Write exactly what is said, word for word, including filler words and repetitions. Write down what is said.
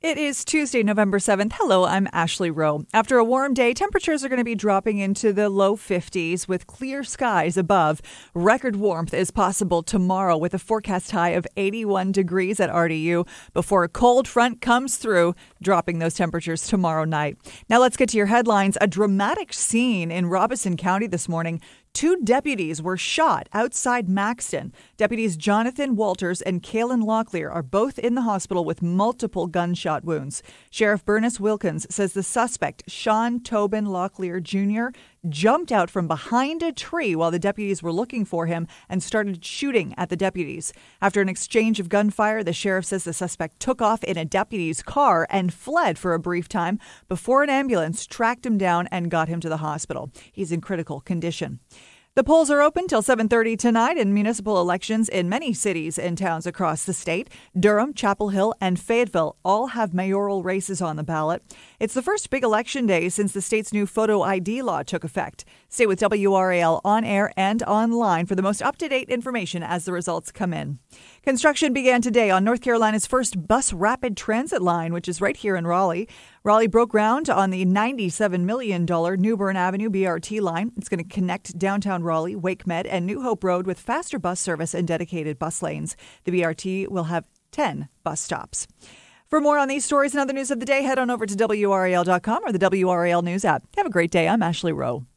It is Tuesday, November seventh. Hello, I'm Ashley Rowe. After a warm day, temperatures are going to be dropping into the low fifties with clear skies above. Record warmth is possible tomorrow with a forecast high of eighty-one degrees at R D U before a cold front comes through, dropping those temperatures tomorrow night. Now let's get to your headlines. A dramatic scene in Robeson County this morning. Two deputies were shot outside Maxton. Deputies Jonathan Walters and Kaylin Locklear are both in the hospital with multiple gunshot wounds. Sheriff Bernice Wilkins says the suspect, Sean Tobin Locklear Junior, jumped out from behind a tree while the deputies were looking for him and started shooting at the deputies. After an exchange of gunfire, the sheriff says the suspect took off in a deputy's car and fled for a brief time before an ambulance tracked him down and got him to the hospital. He's in critical condition. The polls are open till seven thirty tonight in municipal elections in many cities and towns across the state. Durham, Chapel Hill, and Fayetteville all have mayoral races on the ballot. It's the first big election day since the state's new photo I D law took effect. Stay with W R A L on air and online for the most up-to-date information as the results come in. Construction began today on North Carolina's first bus rapid transit line, which is right here in Raleigh. Raleigh broke ground on the ninety-seven million dollars New Bern Avenue B R T line. It's going to connect downtown Raleigh, Wakemed, and New Hope Road with faster bus service and dedicated bus lanes. The B R T will have ten bus stops. For more on these stories and other news of the day, head on over to W R A L dot com or the W R A L News app. Have a great day. I'm Ashley Rowe.